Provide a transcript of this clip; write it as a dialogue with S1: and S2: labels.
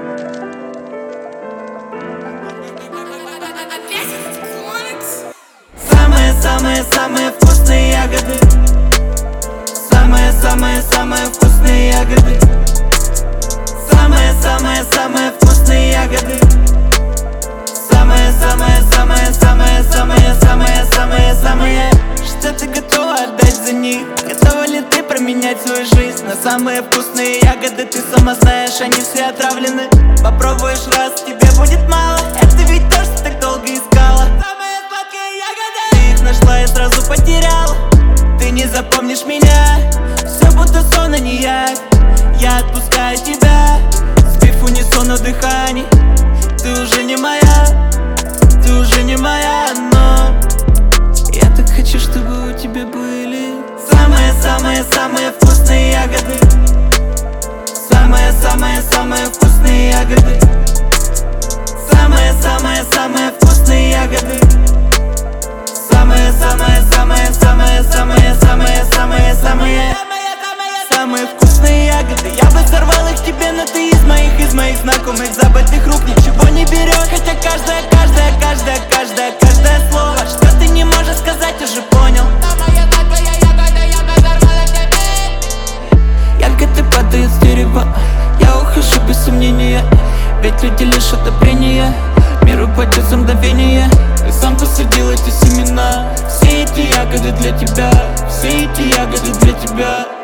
S1: Самые-самые-самые вкусные ягоды. Самые-самые-самые вкусные ягоды. Самые-самые-самые вкусные ягоды. Самые-самые-самые-самые-самые-самые-самые. Что ты готова отдать за них? Готова ли ты променять свою жизнь на самые вкусные ягоды? Ты сама знаешь, они все отравлены. Попробуешь раз, тебе будет мало. Это ведь то, что так долго искала. Самые сладкие ягоды. Ты их нашла и сразу потеряла. Ты не запомнишь меня. Все будто сон, а не явь. Я отпускаю тебя, сбив унисону дыханий. Ты уже не моя, ты уже не моя, но я так хочу, чтобы у тебя были самые-самые-самые вкусные ягоды. Самые-самые-самые вкусные ягоды. Самые-самые-самые вкусные ягоды. Самые-самые-самые-самые-самые-самые-самые. Самые вкусные ягоды. Я бы сорвал их тебе, но ты из моих знакомых забытых рук ничего не берешь. Хотя каждое слово, что ты не можешь сказать, уже понял. Ягоды падают с дерева, я ухожу без сомнения. Ведь люди лишь одобрение, мир упадет за мгновение. Ты сам посадил эти семена. Все эти ягоды для тебя, все эти ягоды для тебя.